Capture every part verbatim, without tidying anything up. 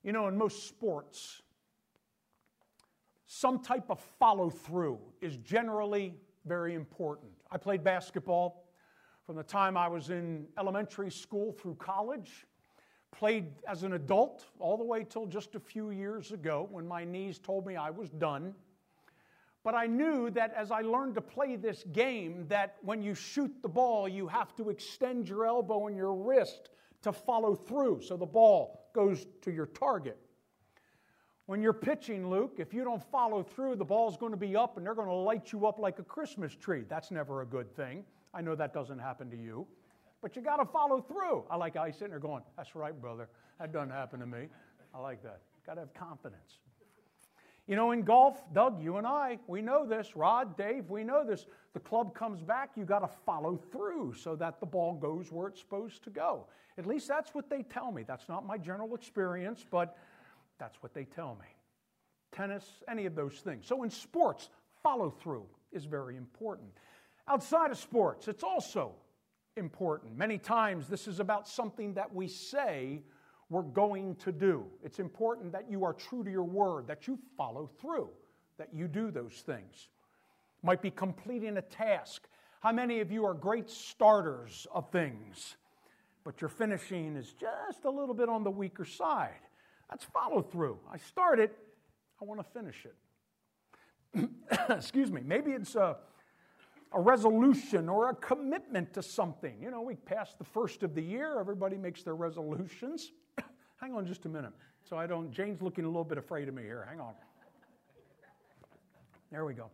You know, in most sports, some type of follow-through is generally very important. I played basketball from the time I was in elementary school through college, played as an adult all the way till just a few years ago when my knees told me I was done. But I knew that as I learned to play this game, that when you shoot the ball, you have to extend your elbow and your wrist to follow through so the ball goes to your target. When you're pitching, Luke, if you don't follow through, the ball's going to be up and they're going to light you up like a Christmas tree. That's never a good thing. I know that doesn't happen to you. But you got to follow through. I like how he's sitting there going, that's right, brother. That doesn't happen to me. I like that. Got to have confidence. You know, in golf, Doug, you and I, we know this. Rod, Dave, we know this. The club comes back, you got to follow through so that the ball goes where it's supposed to go. At least that's what they tell me. That's not my general experience, but that's what they tell me. Tennis, any of those things. So in sports, follow through is very important. Outside of sports, it's also important. Many times this is about something that we say we're going to do. It's important that you are true to your word, that you follow through, that you do those things. Might be completing a task. How many of you are great starters of things, but your finishing is just a little bit on the weaker side? That's follow through. I start it, I want to finish it. Excuse me. Maybe it's a, a resolution or a commitment to something. You know, we passed the first of the year. Everybody makes their resolutions. Hang on just a minute. So I don't, Jane's looking a little bit afraid of me here. Hang on. There we go.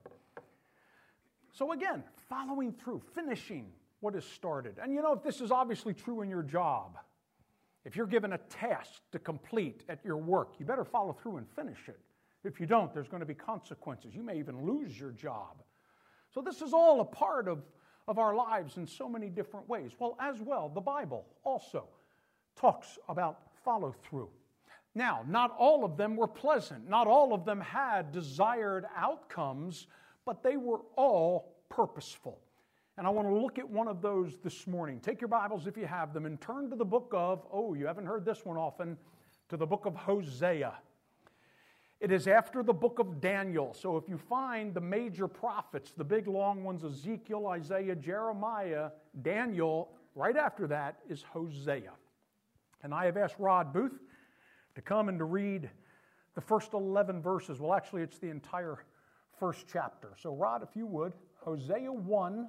So again, following through, finishing what is started. And you know, if this is obviously true in your job, if you're given a task to complete at your work, you better follow through and finish it. If you don't, there's going to be consequences. You may even lose your job. So this is all a part of, of our lives in so many different ways. Well, as well, the Bible also talks about follow through. Now, not all of them were pleasant. Not all of them had desired outcomes, but they were all purposeful. And I want to look at one of those this morning. Take your Bibles if you have them and turn to the book of, oh, you haven't heard this one often, to the book of Hosea. It is after the book of Daniel. So if you find the major prophets, the big long ones, Ezekiel, Isaiah, Jeremiah, Daniel, right after that is Hosea. And I have asked Rod Booth to come and to read the first eleven verses. Well, actually, it's the entire first chapter. So Rod, if you would, Hosea one,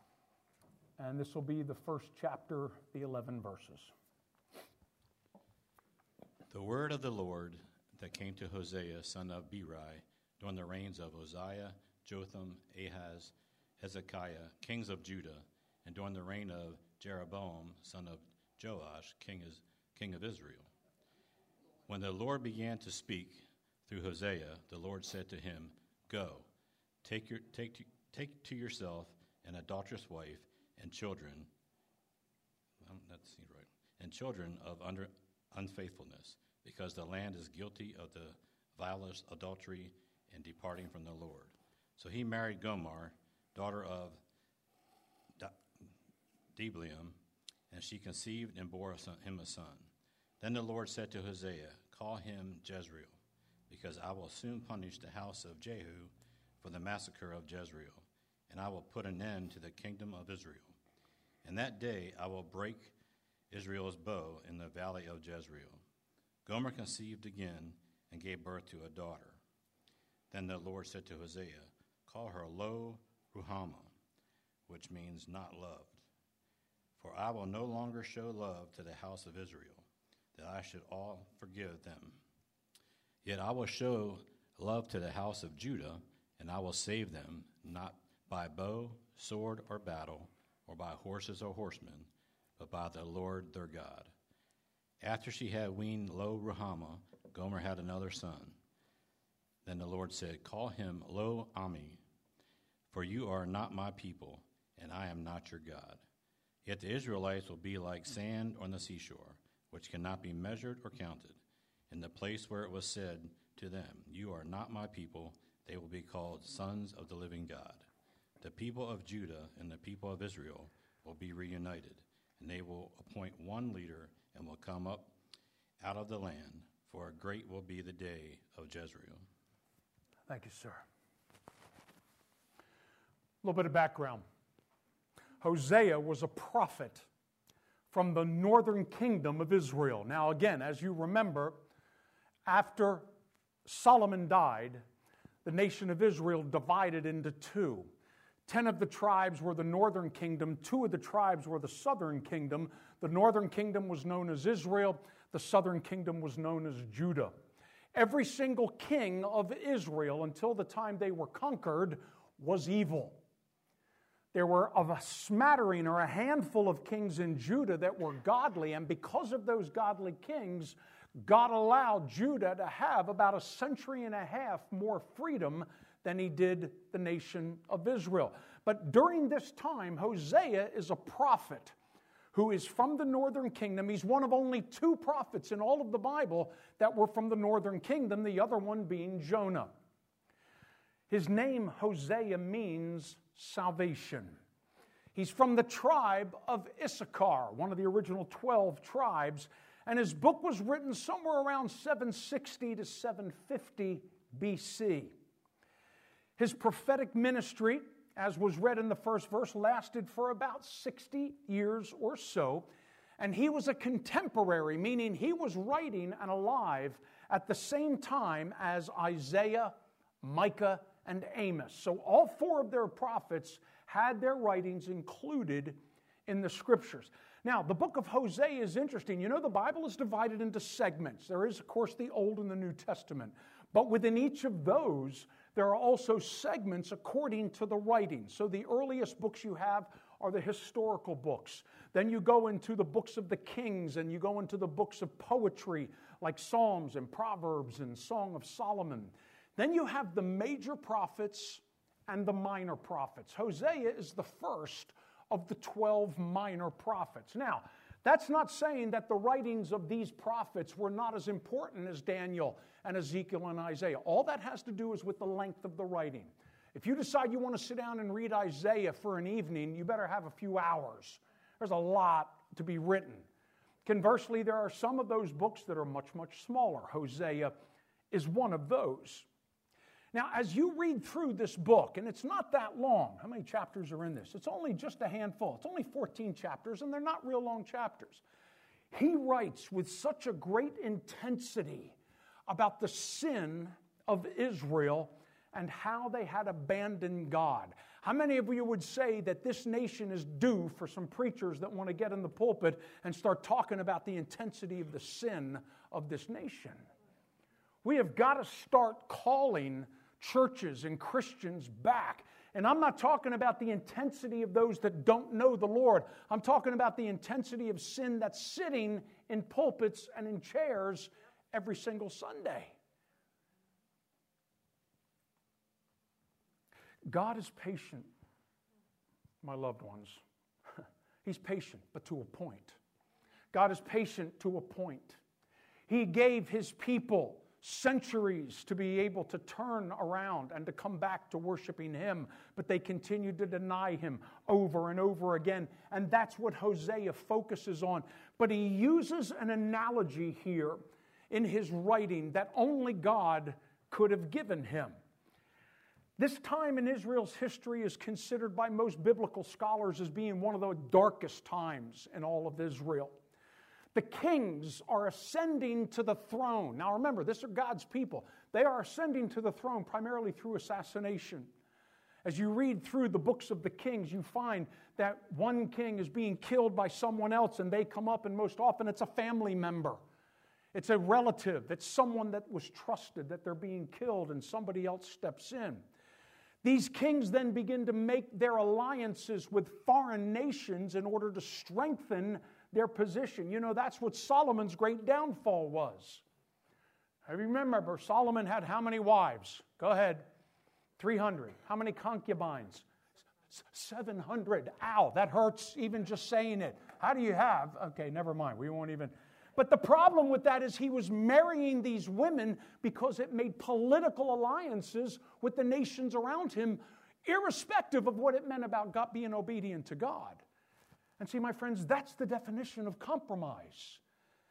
and this will be the first chapter, the eleven verses. The word of the Lord that came to Hosea, son of Beeri, during the reigns of Uzziah, Jotham, Ahaz, Hezekiah, kings of Judah, and during the reign of Jeroboam, son of Joash, king, is, king of Israel. When the Lord began to speak through Hosea, the Lord said to him, Go, take, your, take, to, take to yourself an adulterous wife and children, um, that's right, and children of under, unfaithfulness, because the land is guilty of the vilest adultery and departing from the Lord. So he married Gomer, daughter of Diblaim, and she conceived and bore a son, him a son. Then the Lord said to Hosea, Call him Jezreel, because I will soon punish the house of Jehu for the massacre of Jezreel, and I will put an end to the kingdom of Israel. And that day I will break Israel's bow in the valley of Jezreel. Gomer conceived again and gave birth to a daughter. Then the Lord said to Hosea, Call her Lo Ruhamah, which means not loved. For I will no longer show love to the house of Israel, that I should all forgive them. Yet I will show love to the house of Judah, and I will save them, not by bow, sword, or battle, or by horses or horsemen, but by the Lord their God. After she had weaned Lo Ruhamah, Gomer had another son. Then the Lord said, Call him Lo Ami, for you are not my people, and I am not your God. Yet the Israelites will be like sand on the seashore, which cannot be measured or counted. In the place where it was said to them, You are not my people, they will be called sons of the living God. The people of Judah and the people of Israel will be reunited, and they will appoint one leader and will come up out of the land, for great will be the day of Jezreel. Thank you, sir. A little bit of background. Hosea was a prophet from the northern kingdom of Israel. Now, again, as you remember, after Solomon died, the nation of Israel divided into two. Ten of the tribes were the northern kingdom. Two of the tribes were the southern kingdom. The northern kingdom was known as Israel. The southern kingdom was known as Judah. Every single king of Israel, until the time they were conquered, was evil. There were of a smattering or a handful of kings in Judah that were godly, and because of those godly kings, God allowed Judah to have about a century and a half more freedom than he did the nation of Israel. But during this time, Hosea is a prophet who is from the northern kingdom. He's one of only two prophets in all of the Bible that were from the northern kingdom, the other one being Jonah. His name, Hosea, means salvation. He's from the tribe of Issachar, one of the original twelve tribes, and his book was written somewhere around seven sixty to seven fifty B C. His prophetic ministry, as was read in the first verse, lasted for about sixty years or so, and he was a contemporary, meaning he was writing and alive at the same time as Isaiah, Micah, and Amos. So all four of their prophets had their writings included in the scriptures. Now, the book of Hosea is interesting. You know, the Bible is divided into segments. There is, of course, the Old and the New Testament. But within each of those, there are also segments according to the writings. So the earliest books you have are the historical books. Then you go into the books of the kings, and you go into the books of poetry, like Psalms and Proverbs and Song of Solomon. Then you have the major prophets and the minor prophets. Hosea is the first of the twelve minor prophets. Now, that's not saying that the writings of these prophets were not as important as Daniel and Ezekiel and Isaiah. All that has to do is with the length of the writing. If you decide you want to sit down and read Isaiah for an evening, you better have a few hours. There's a lot to be written. Conversely, there are some of those books that are much, much smaller. Hosea is one of those. Now, as you read through this book, and it's not that long. How many chapters are in this? It's only just a handful. It's only fourteen chapters, and they're not real long chapters. He writes with such a great intensity about the sin of Israel and how they had abandoned God. How many of you would say that this nation is due for some preachers that want to get in the pulpit and start talking about the intensity of the sin of this nation? We have got to start calling churches and Christians back. And I'm not talking about the intensity of those that don't know the Lord. I'm talking about the intensity of sin that's sitting in pulpits and in chairs every single Sunday. God is patient, my loved ones. He's patient, but to a point. God is patient to a point. He gave His people centuries to be able to turn around and to come back to worshiping Him, but they continued to deny Him over and over again, and that's what Hosea focuses on. But he uses an analogy here in his writing that only God could have given him. This time in Israel's history is considered by most biblical scholars as being one of the darkest times in all of Israel. The kings are ascending to the throne. Now remember, these are God's people. They are ascending to the throne primarily through assassination. As you read through the books of the kings, you find that one king is being killed by someone else, and they come up, and most often it's a family member. It's a relative. It's someone that was trusted that they're being killed, and somebody else steps in. These kings then begin to make their alliances with foreign nations in order to strengthen their position. You know, that's what Solomon's great downfall was. I remember Solomon had how many wives? Go ahead. three hundred. How many concubines? seven hundred. Ow, that hurts even just saying it. How do you have? Okay, never mind. We won't even. But the problem with that is he was marrying these women because it made political alliances with the nations around him, irrespective of what it meant about God being obedient to God. And see, my friends, that's the definition of compromise.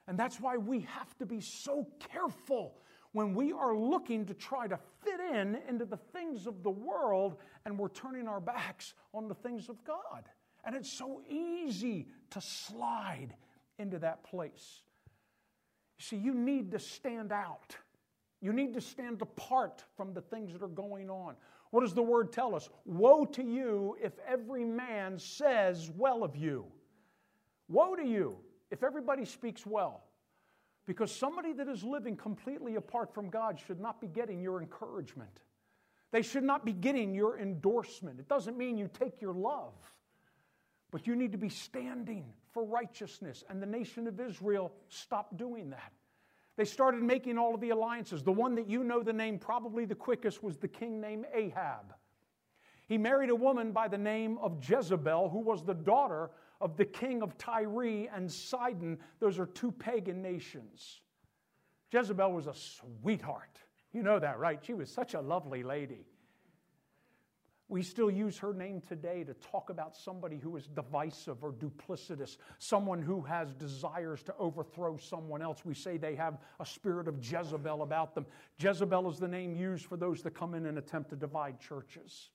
And that's why we have to be so careful when we are looking to try to fit in into the things of the world and we're turning our backs on the things of God. And it's so easy to slide into that place. You see, you need to stand out. You need to stand apart from the things that are going on. What does the Word tell us? Woe to you if every man says well of you. Woe to you if everybody speaks well. Because somebody that is living completely apart from God should not be getting your encouragement. They should not be getting your endorsement. It doesn't mean you take your love. But you need to be standing for righteousness. And the nation of Israel stopped doing that. They started making all of the alliances. The one that you know the name probably the quickest was the king named Ahab. He married a woman by the name of Jezebel, who was the daughter of the king of Tyre and Sidon. Those are two pagan nations. Jezebel was a sweetheart. You know that, right? She was such a lovely lady. We still use her name today to talk about somebody who is divisive or duplicitous, someone who has desires to overthrow someone else. We say they have a spirit of Jezebel about them. Jezebel is the name used for those that come in and attempt to divide churches.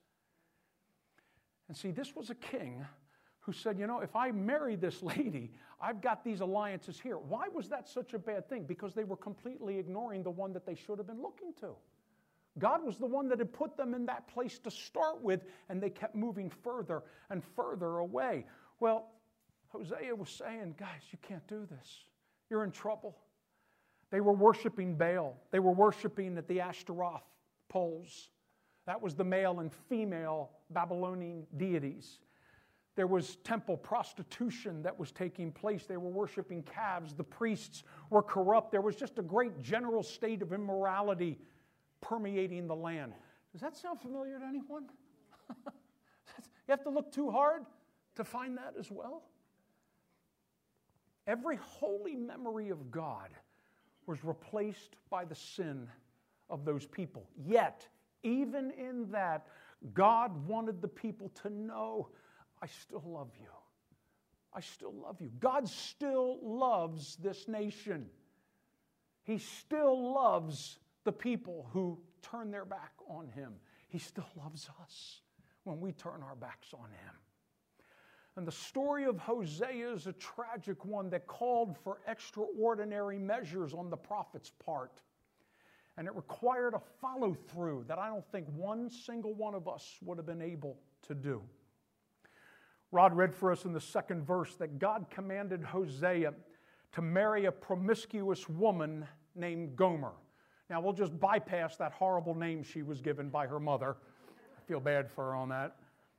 And see, this was a king who said, you know, if I marry this lady, I've got these alliances here. Why was that such a bad thing? Because they were completely ignoring the one that they should have been looking to. God was the one that had put them in that place to start with, and they kept moving further and further away. Well, Hosea was saying, guys, you can't do this. You're in trouble. They were worshiping Baal. They were worshiping at the Ashtaroth poles. That was the male and female Babylonian deities. There was temple prostitution that was taking place. They were worshiping calves. The priests were corrupt. There was just a great general state of immorality permeating the land. Does that sound familiar to anyone? You have to look too hard to find that as well. Every holy memory of God was replaced by the sin of those people. Yet, even in that, God wanted the people to know, I still love you. I still love you. God still loves this nation. He still loves the people who turn their back on Him. He still loves us when we turn our backs on Him. And the story of Hosea is a tragic one that called for extraordinary measures on the prophet's part. And it required a follow-through that I don't think one single one of us would have been able to do. Rod read for us in the second verse that God commanded Hosea to marry a promiscuous woman named Gomer. Now, we'll just bypass that horrible name she was given by her mother. I feel bad for her on that.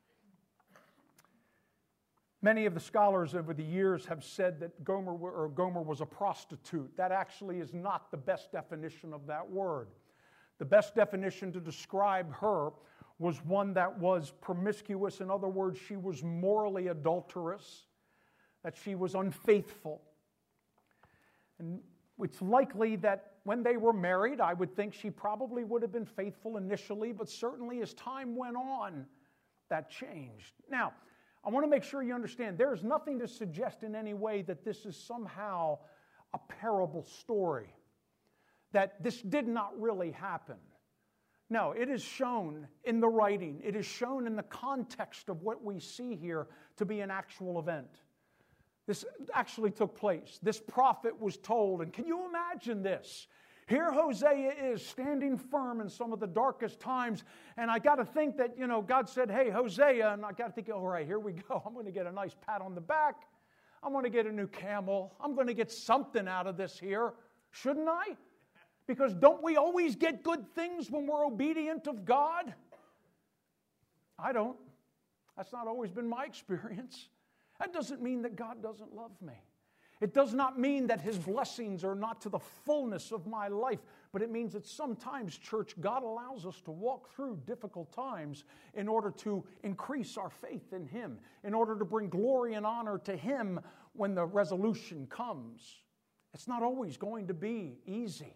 Many of the scholars over the years have said that Gomer, or Gomer was a prostitute. That actually is not the best definition of that word. The best definition to describe her was one that was promiscuous. In other words, she was morally adulterous, that she was unfaithful. And it's likely that when they were married, I would think she probably would have been faithful initially, but certainly as time went on, that changed. Now, I want to make sure you understand, there is nothing to suggest in any way that this is somehow a parable story, that this did not really happen. No, it is shown in the writing. It is shown in the context of what we see here to be an actual event. This actually took place. This prophet was told, and can you imagine this? Here Hosea is standing firm in some of the darkest times, and I got to think that, you know, God said, hey, Hosea, and I got to think, all right, here we go. I'm going to get a nice pat on the back. I'm going to get a new camel. I'm going to get something out of this here. Shouldn't I? Because don't we always get good things when we're obedient of God? I don't. That's not always been my experience. That doesn't mean that God doesn't love me. It does not mean that His blessings are not to the fullness of my life, but it means that sometimes, church, God allows us to walk through difficult times in order to increase our faith in Him, in order to bring glory and honor to Him when the resolution comes. It's not always going to be easy.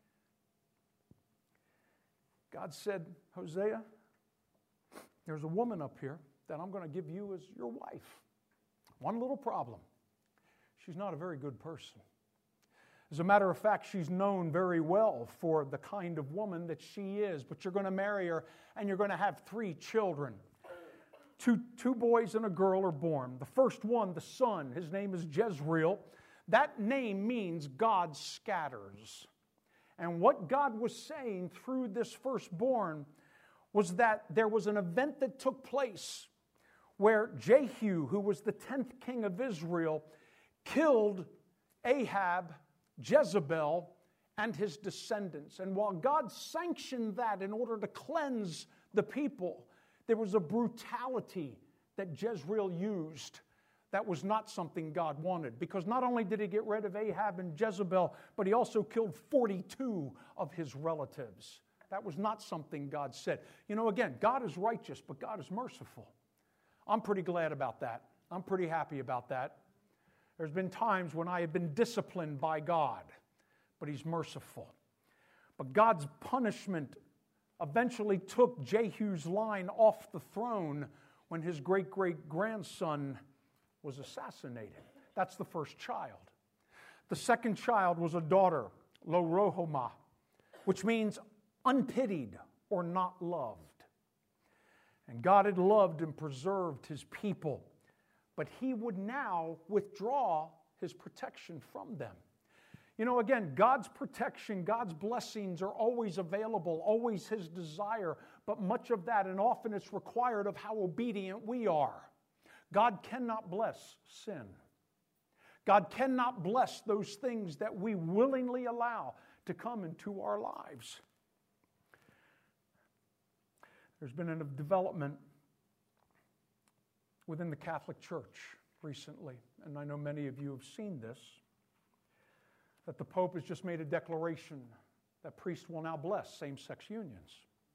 God said, Hosea, there's a woman up here that I'm going to give you as your wife. One little problem. She's not a very good person. As a matter of fact, she's known very well for the kind of woman that she is. But you're going to marry her, and you're going to have three children. Two, two boys and a girl are born. The first one, the son, his name is Jezreel. That name means God scatters. And what God was saying through this firstborn was that there was an event that took place where Jehu, who was the tenth king of Israel, killed Ahab, Jezebel, and his descendants. And while God sanctioned that in order to cleanse the people, there was a brutality that Jezreel used that was not something God wanted. Because not only did he get rid of Ahab and Jezebel, but he also killed forty-two of his relatives. That was not something God said. You know, again, God is righteous, but God is merciful. I'm pretty glad about that. I'm pretty happy about that. There's been times when I have been disciplined by God, but He's merciful. But God's punishment eventually took Jehu's line off the throne when his great-great-grandson was assassinated. That's the first child. The second child was a daughter, Lo-Ruhamah, which means unpitied or not loved. And God had loved and preserved His people, but He would now withdraw His protection from them. You know, again, God's protection, God's blessings are always available, always His desire, but much of that, and often it's required of how obedient we are. God cannot bless sin. God cannot bless those things that we willingly allow to come into our lives. There's been a development within the Catholic Church recently, and I know many of you have seen this, that the Pope has just made a declaration that priests will now bless same-sex unions.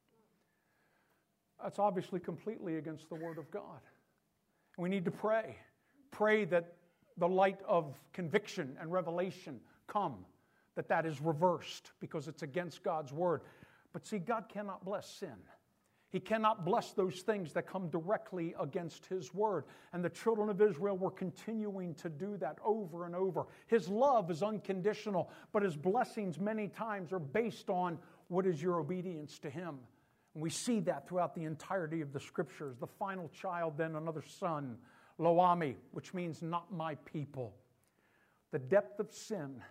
That's obviously completely against the Word of God. We need to pray. Pray that the light of conviction and revelation come, that that is reversed because it's against God's Word. But see, God cannot bless sin. He cannot bless those things that come directly against His Word. And the children of Israel were continuing to do that over and over. His love is unconditional, but His blessings many times are based on what is your obedience to Him. And we see that throughout the entirety of the Scriptures. The final child, then another son, Lo-Ammi, which means not my people. The depth of sin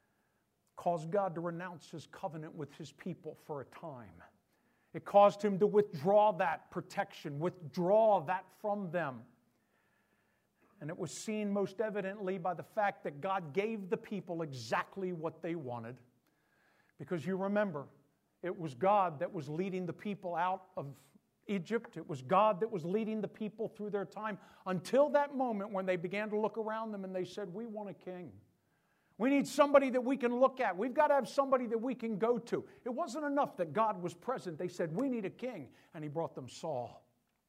caused God to renounce His covenant with His people for a time. It caused Him to withdraw that protection, withdraw that from them. And it was seen most evidently by the fact that God gave the people exactly what they wanted. Because you remember, it was God that was leading the people out of Egypt. It was God that was leading the people through their time until that moment when they began to look around them and they said, we want a king. We need somebody that we can look at. We've got to have somebody that we can go to. It wasn't enough that God was present. They said, we need a king. And He brought them Saul.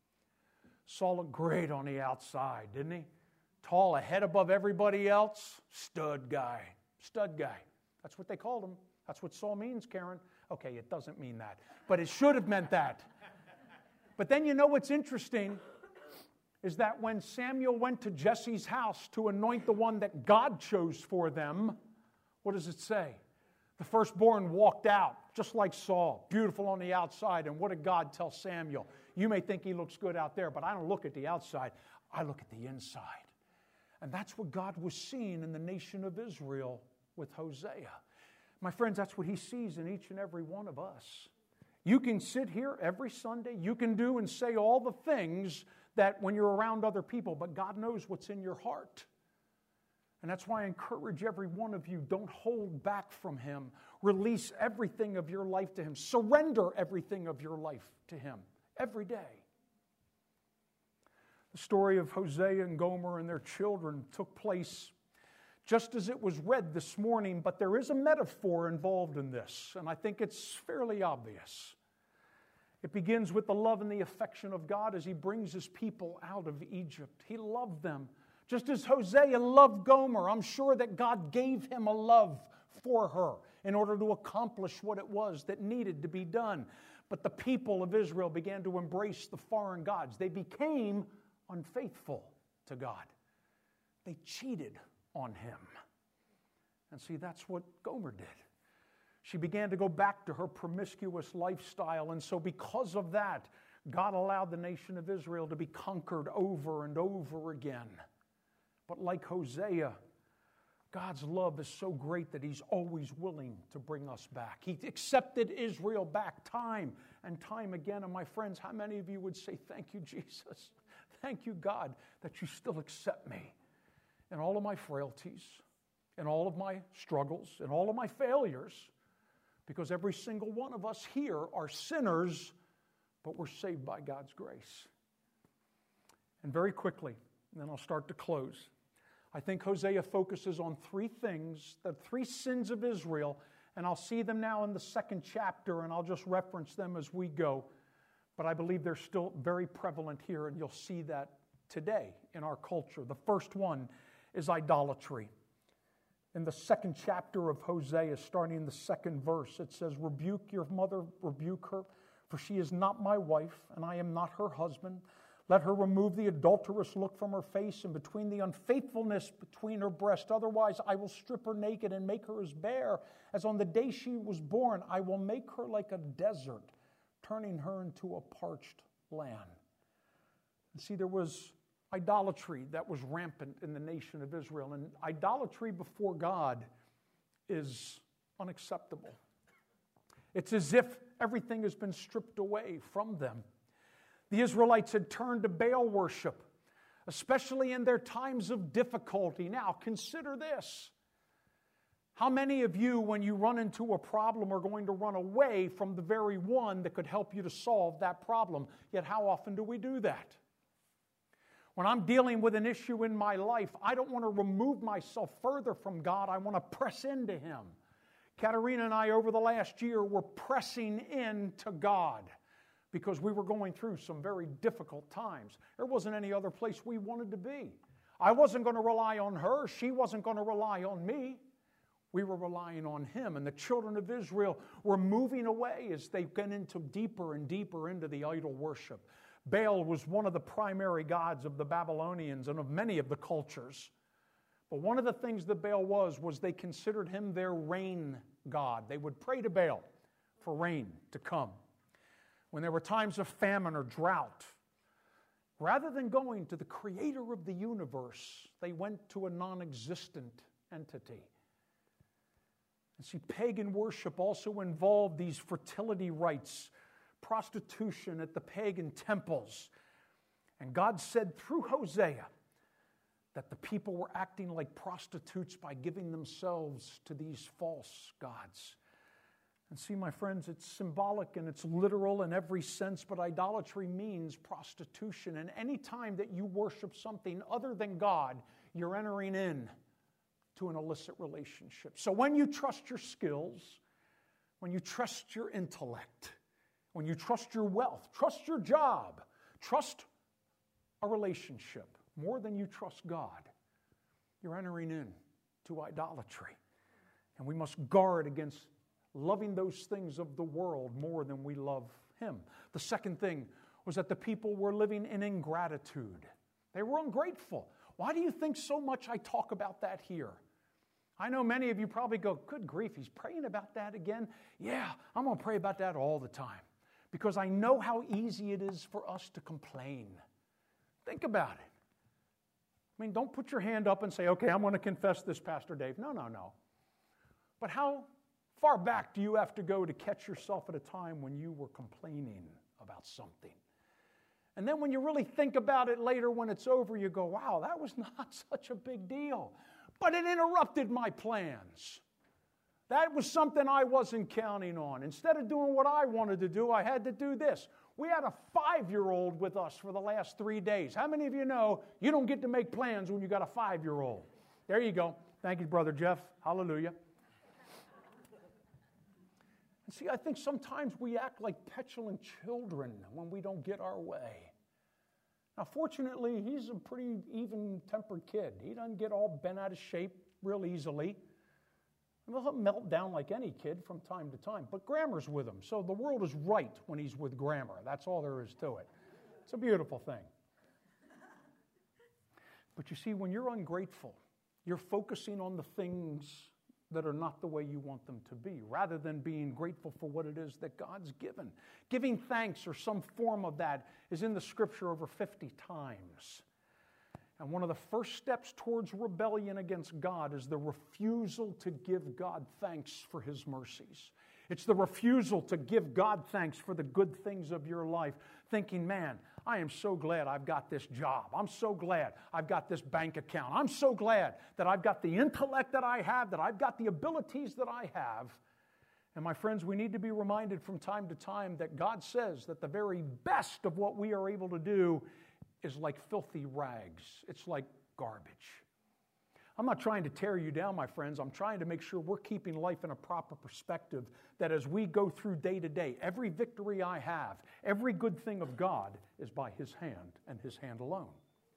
Saul looked great on the outside, didn't he? Tall, a head above everybody else. Stud guy. Stud guy. That's what they called him. That's what Saul means, Karen. Okay, it doesn't mean that. But it should have meant that. But then you know what's interesting is that when Samuel went to Jesse's house to anoint the one that God chose for them, what does it say? The firstborn walked out, just like Saul, beautiful on the outside. And what did God tell Samuel? You may think he looks good out there, but I don't look at the outside. I look at the inside. And that's what God was seeing in the nation of Israel with Hosea. My friends, that's what He sees in each and every one of us. You can sit here every Sunday. You can do and say all the things that when you're around other people, but God knows what's in your heart. And that's why I encourage every one of you, don't hold back from Him. Release everything of your life to Him. Surrender everything of your life to Him every day. The story of Hosea and Gomer and their children took place just as it was read this morning, but there is a metaphor involved in this, and I think it's fairly obvious. It begins with the love and the affection of God as He brings His people out of Egypt. He loved them. Just as Hosea loved Gomer, I'm sure that God gave him a love for her in order to accomplish what it was that needed to be done. But the people of Israel began to embrace the foreign gods. They became unfaithful to God. They cheated on Him. And see, that's what Gomer did. She began to go back to her promiscuous lifestyle. And so because of that, God allowed the nation of Israel to be conquered over and over again. But like Hosea, God's love is so great that He's always willing to bring us back. He accepted Israel back time and time again. And my friends, how many of you would say, thank you, Jesus? Thank you, God, that you still accept me in all of my frailties, in all of my struggles, in all of my failures, because every single one of us here are sinners, but we're saved by God's grace. And very quickly, and then I'll start to close, I think Hosea focuses on three things, the three sins of Israel, and I'll see them now in the second chapter, and I'll just reference them as we go. But I believe they're still very prevalent here, and you'll see that today in our culture. The first one is idolatry. In the second chapter of Hosea, starting in the second verse, it says, "Rebuke your mother, rebuke her, for she is not my wife, and I am not her husband. Let her remove the adulterous look from her face and between the unfaithfulness between her breasts. Otherwise, I will strip her naked and make her as bare as on the day she was born. I will make her like a desert, turning her into a parched land." And see, there was idolatry that was rampant in the nation of Israel. And idolatry before God is unacceptable. It's as if everything has been stripped away from them. The Israelites had turned to Baal worship, especially in their times of difficulty. Now, consider this. How many of you, when you run into a problem, are going to run away from the very one that could help you to solve that problem? Yet how often do we do that? When I'm dealing with an issue in my life, I don't want to remove myself further from God. I want to press into Him. Katerina and I, over the last year, were pressing into God because we were going through some very difficult times. There wasn't any other place we wanted to be. I wasn't going to rely on her. She wasn't going to rely on me. We were relying on Him. And the children of Israel were moving away as they went into deeper and deeper into the idol worship. Baal was one of the primary gods of the Babylonians and of many of the cultures. But one of the things that Baal was, was they considered him their rain god. They would pray to Baal for rain to come. When there were times of famine or drought, rather than going to the creator of the universe, they went to a non-existent entity. And see, pagan worship also involved these fertility rites, prostitution at the pagan temples. And God said through Hosea that the people were acting like prostitutes by giving themselves to these false gods. And see, my friends, it's symbolic and it's literal in every sense, but idolatry means prostitution. And any time that you worship something other than God, you're entering in to an illicit relationship. So when you trust your skills, when you trust your intellect, when you trust your wealth, trust your job, trust a relationship more than you trust God, you're entering in to idolatry. And we must guard against loving those things of the world more than we love Him. The second thing was that the people were living in ingratitude. They were ungrateful. Why do you think so much I talk about that here? I know many of you probably go, good grief, he's praying about that again? Yeah, I'm going to pray about that all the time because I know how easy it is for us to complain. Think about it. I mean, don't put your hand up and say, okay, I'm going to confess this, Pastor Dave. No, no, no. But how far back do you have to go to catch yourself at a time when you were complaining about something? And then when you really think about it later when it's over, you go, wow, that was not such a big deal. But it interrupted my plans. That was something I wasn't counting on. Instead of doing what I wanted to do, I had to do this. We had a five-year-old with us for the last three days. How many of you know you don't get to make plans when you got a five-year-old? There you go. Thank you, Brother Jeff. Hallelujah. And see, I think sometimes we act like petulant children when we don't get our way. Now, fortunately, he's a pretty even-tempered kid. He doesn't get all bent out of shape real easily. He'll melt down like any kid from time to time. But Grammar's with him, so the world is right when he's with Grammar. That's all there is to it. It's a beautiful thing. But you see, when you're ungrateful, you're focusing on the things that are not the way you want them to be, rather than being grateful for what it is that God's given. Giving thanks or some form of that is in the Scripture over fifty times. And one of the first steps towards rebellion against God is the refusal to give God thanks for His mercies. It's the refusal to give God thanks for the good things of your life, thinking, man, I am so glad I've got this job. I'm so glad I've got this bank account. I'm so glad that I've got the intellect that I have, that I've got the abilities that I have. And my friends, we need to be reminded from time to time that God says that the very best of what we are able to do is like filthy rags. It's like garbage. I'm not trying to tear you down, my friends. I'm trying to make sure we're keeping life in a proper perspective, that as we go through day to day, every victory I have, every good thing of God is by His hand and His hand alone.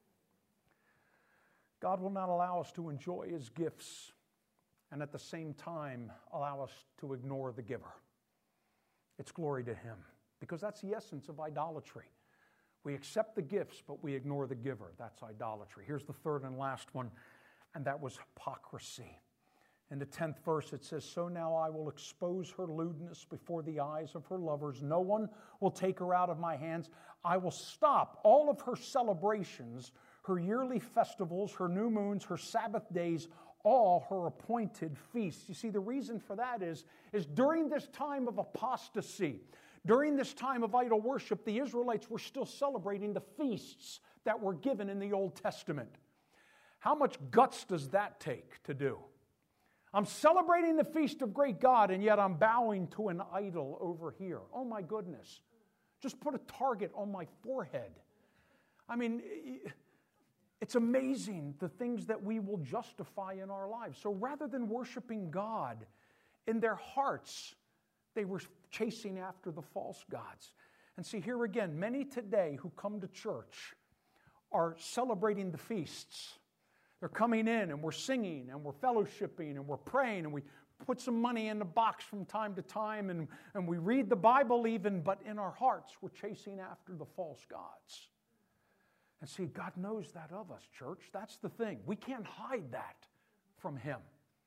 God will not allow us to enjoy His gifts and at the same time allow us to ignore the giver. It's glory to Him, because that's the essence of idolatry. We accept the gifts, but we ignore the giver. That's idolatry. Here's the third and last one, and that was hypocrisy. In the tenth verse, it says, "So now I will expose her lewdness before the eyes of her lovers. No one will take her out of my hands. I will stop all of her celebrations, her yearly festivals, her new moons, her Sabbath days, all her appointed feasts." You see, the reason for that is, is during this time of apostasy, during this time of idol worship, the Israelites were still celebrating the feasts that were given in the Old Testament. How much guts does that take to do? I'm celebrating the feast of great God, and yet I'm bowing to an idol over here. Oh my goodness. Just put a target on my forehead. I mean, it's amazing the things that we will justify in our lives. So rather than worshiping God in their hearts, they were chasing after the false gods. And see, here again, many today who come to church are celebrating the feasts. They're coming in and we're singing and we're fellowshipping and we're praying and we put some money in the box from time to time and, and we read the Bible even, but in our hearts we're chasing after the false gods. And see, God knows that of us, church. That's the thing. We can't hide that from Him.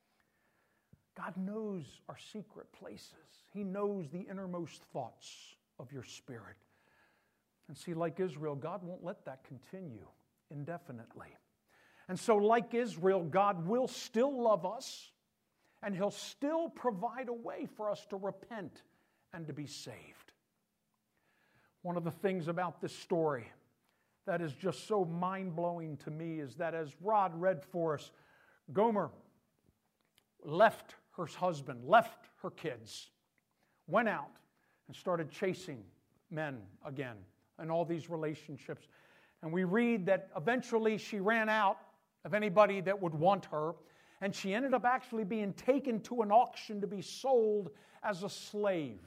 God knows our secret places. He knows the innermost thoughts of your spirit. And see, like Israel, God won't let that continue indefinitely. And so, like Israel, God will still love us, and He'll still provide a way for us to repent and to be saved. One of the things about this story that is just so mind-blowing to me is that, as Rod read for us, Gomer left her husband, left her kids, went out and started chasing men again in all these relationships. And we read that eventually she ran out of anybody that would want her, and she ended up actually being taken to an auction to be sold as a slave.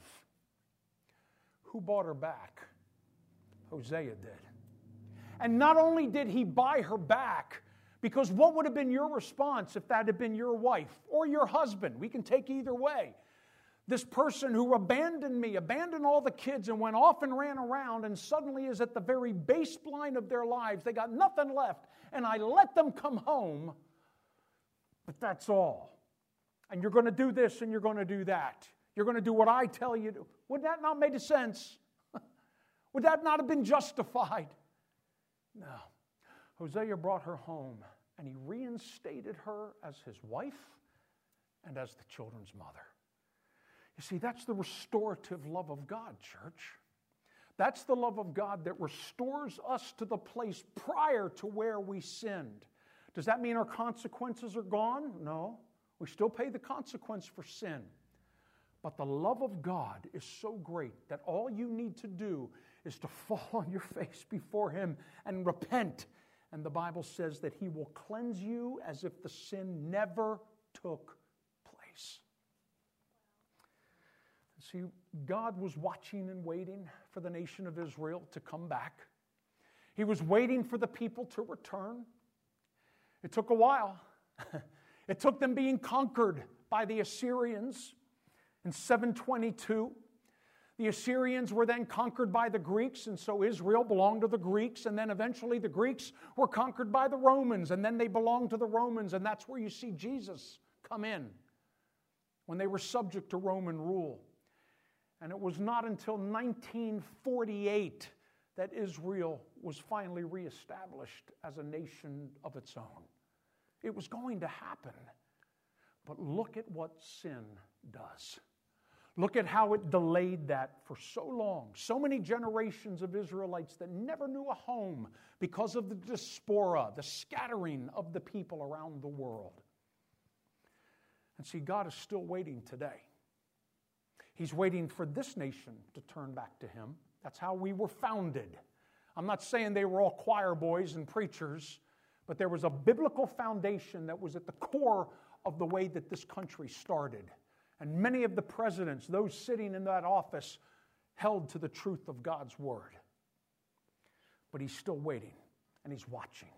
Who bought her back? Hosea did. And not only did he buy her back, because what would have been your response if that had been your wife or your husband? We can take either way. This person who abandoned me, abandoned all the kids and went off and ran around and suddenly is at the very baseline of their lives. They got nothing left. And I let them come home, but that's all. And you're going to do this and you're going to do that. You're going to do what I tell you to. Would that not make sense? Would that not have been justified? No. Hosea brought her home and he reinstated her as his wife and as the children's mother. You see, that's the restorative love of God, church. That's the love of God that restores us to the place prior to where we sinned. Does that mean our consequences are gone? No. We still pay the consequence for sin. But the love of God is so great that all you need to do is to fall on your face before Him and repent. And the Bible says that He will cleanse you as if the sin never took place. See, God was watching and waiting for the nation of Israel to come back. He was waiting for the people to return. It took a while. It took them being conquered by the Assyrians in seven twenty-two. The Assyrians were then conquered by the Greeks, and so Israel belonged to the Greeks, and then eventually the Greeks were conquered by the Romans, and then they belonged to the Romans, and that's where you see Jesus come in when they were subject to Roman rule. And it was not until nineteen forty-eight that Israel was finally reestablished as a nation of its own. It was going to happen. But look at what sin does. Look at how it delayed that for so long. So many generations of Israelites that never knew a home because of the diaspora, the scattering of the people around the world. And see, God is still waiting today. He's waiting for this nation to turn back to Him. That's how we were founded. I'm not saying they were all choir boys and preachers, but there was a biblical foundation that was at the core of the way that this country started. And many of the presidents, those sitting in that office, held to the truth of God's Word. But He's still waiting, and He's watching.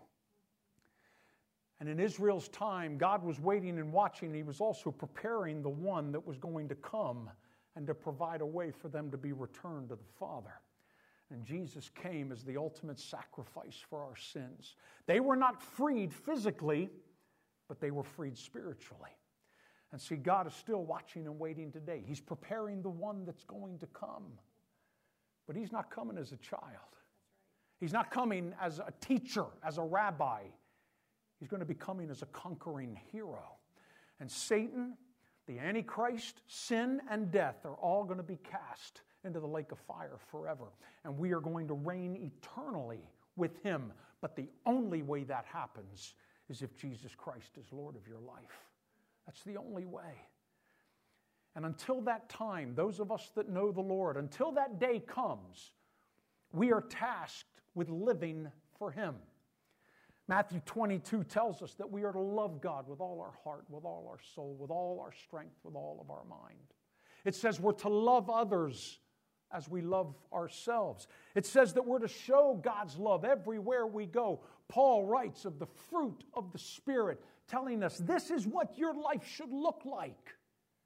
And in Israel's time, God was waiting and watching, and He was also preparing the one that was going to come and to provide a way for them to be returned to the Father. And Jesus came as the ultimate sacrifice for our sins. They were not freed physically, but they were freed spiritually. And see, God is still watching and waiting today. He's preparing the one that's going to come. But He's not coming as a child. He's not coming as a teacher, as a rabbi. He's going to be coming as a conquering hero. And Satan, the Antichrist, sin, and death are all going to be cast into the lake of fire forever. And we are going to reign eternally with Him. But the only way that happens is if Jesus Christ is Lord of your life. That's the only way. And until that time, those of us that know the Lord, until that day comes, we are tasked with living for Him. Matthew twenty-two tells us that we are to love God with all our heart, with all our soul, with all our strength, with all of our mind. It says we're to love others as we love ourselves. It says that we're to show God's love everywhere we go. Paul writes of the fruit of the Spirit, telling us this is what your life should look like.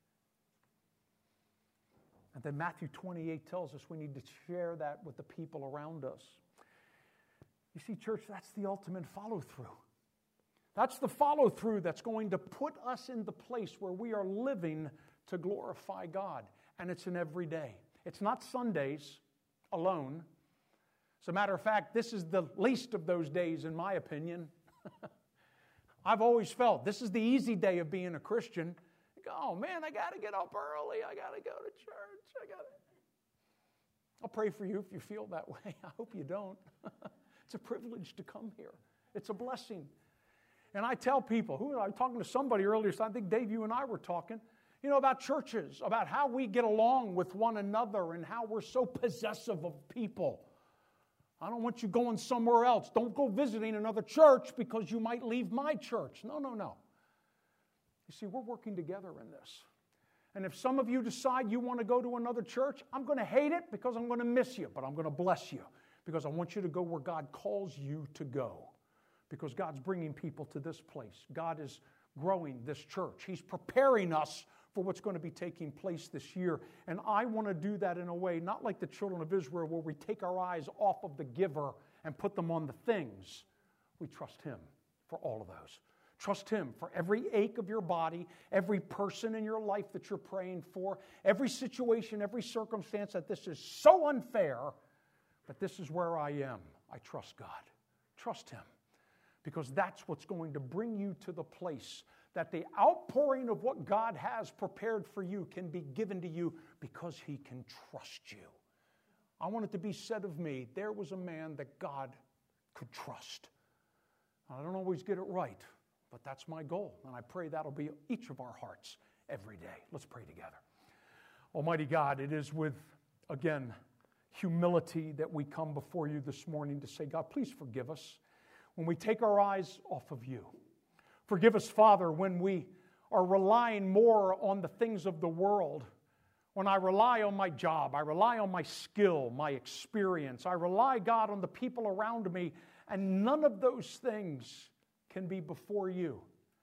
And then Matthew twenty-eight tells us we need to share that with the people around us. You see, church, that's the ultimate follow-through. That's the follow-through that's going to put us in the place where we are living to glorify God. And it's an everyday. It's not Sundays alone. As a matter of fact, this is the least of those days, in my opinion. I've always felt this is the easy day of being a Christian. You go, oh man, I got to get up early. I got to go to church. I got to. I'll pray for you if you feel that way. I hope you don't. It's a privilege to come here. It's a blessing. And I tell people, who I was talking to somebody earlier, so I think Dave, you and I were talking, you know, about churches, about how we get along with one another and how we're so possessive of people. I don't want you going somewhere else. Don't go visiting another church because you might leave my church. No, no, no. You see, we're working together in this. And if some of you decide you want to go to another church, I'm going to hate it because I'm going to miss you, but I'm going to bless you because I want you to go where God calls you to go. Because God's bringing people to this place. God is growing this church. He's preparing us for what's going to be taking place this year. And I want to do that in a way, not like the children of Israel, where we take our eyes off of the giver and put them on the things. We trust Him for all of those. Trust Him for every ache of your body, every person in your life that you're praying for, every situation, every circumstance that this is so unfair, but this is where I am. I trust God. Trust Him. Because that's what's going to bring you to the place that the outpouring of what God has prepared for you can be given to you because He can trust you. I want it to be said of me, there was a man that God could trust. I don't always get it right, but that's my goal. And I pray that'll be each of our hearts every day. Let's pray together. Almighty God, it is with, again, humility that we come before you this morning to say, God, please forgive us when we take our eyes off of you. Forgive us, Father, when we are relying more on the things of the world. When I rely on my job, I rely on my skill, my experience. I rely, God, on the people around me, and none of those things can be before you.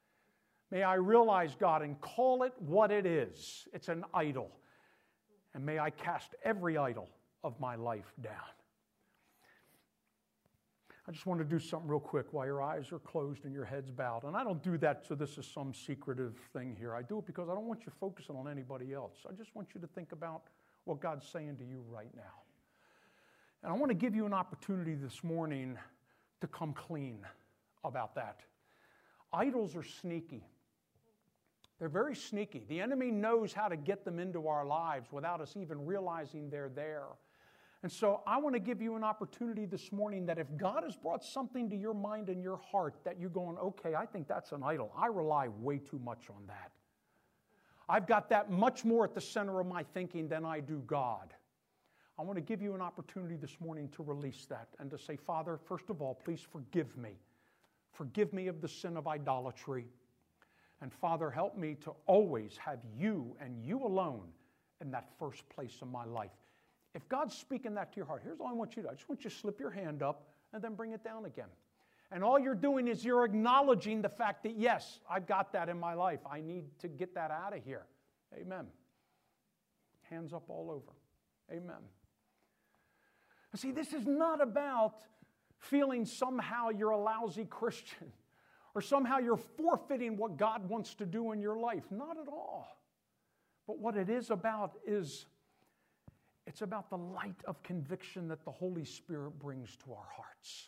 May I realize, God, and call it what it is. It's an idol. And may I cast every idol of my life down. I just want to do something real quick while your eyes are closed and your head's bowed. And I don't do that so this is some secretive thing here. I do it because I don't want you focusing on anybody else. I just want you to think about what God's saying to you right now. And I want to give you an opportunity this morning to come clean about that. Idols are sneaky. They're very sneaky. The enemy knows how to get them into our lives without us even realizing they're there. And so I want to give you an opportunity this morning that if God has brought something to your mind and your heart that you're going, okay, I think that's an idol. I rely way too much on that. I've got that much more at the center of my thinking than I do God. I want to give you an opportunity this morning to release that and to say, Father, first of all, please forgive me. Forgive me of the sin of idolatry. And Father, help me to always have you and you alone in that first place in my life. If God's speaking that to your heart, here's all I want you to do. I just want you to slip your hand up and then bring it down again. And all you're doing is you're acknowledging the fact that, yes, I've got that in my life. I need to get that out of here. Amen. Hands up all over. Amen. See, this is not about feeling somehow you're a lousy Christian or somehow you're forfeiting what God wants to do in your life. Not at all. But what it is about is it's about the light of conviction that the Holy Spirit brings to our hearts.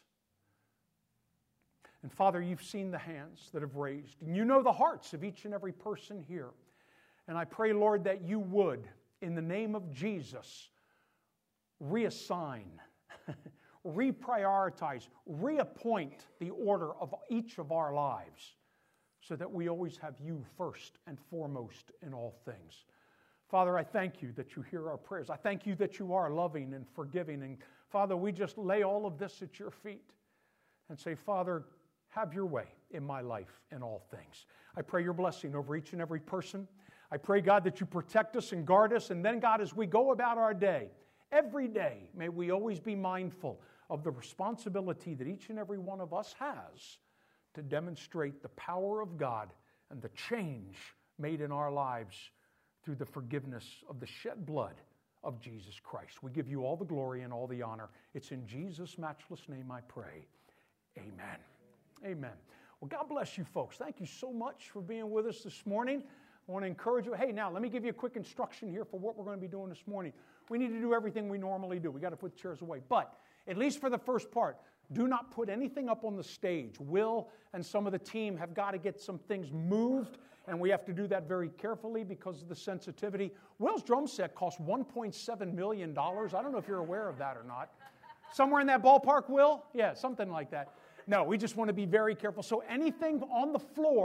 And Father, you've seen the hands that have raised, and you know the hearts of each and every person here. And I pray, Lord, that you would, in the name of Jesus, reassign, reprioritize, reappoint the order of each of our lives so that we always have you first and foremost in all things. Father, I thank you that you hear our prayers. I thank you that you are loving and forgiving. And Father, we just lay all of this at your feet and say, Father, have your way in my life in all things. I pray your blessing over each and every person. I pray, God, that you protect us and guard us. And then, God, as we go about our day, every day, may we always be mindful of the responsibility that each and every one of us has to demonstrate the power of God and the change made in our lives through the forgiveness of the shed blood of Jesus Christ. We give you all the glory and all the honor. It's in Jesus' matchless name I pray. Amen. Amen. Well, God bless you folks. Thank you so much for being with us this morning. I want to encourage you. Hey, now, let me give you a quick instruction here for what we're going to be doing this morning. We need to do everything we normally do. We got to put chairs away. But at least for the first part, do not put anything up on the stage. Will and some of the team have got to get some things moved, and we have to do that very carefully because of the sensitivity. Will's drum set cost one point seven million dollars. I don't know if you're aware of that or not. Somewhere in that ballpark, Will? Yeah, something like that. No, we just want to be very careful. So anything on the floor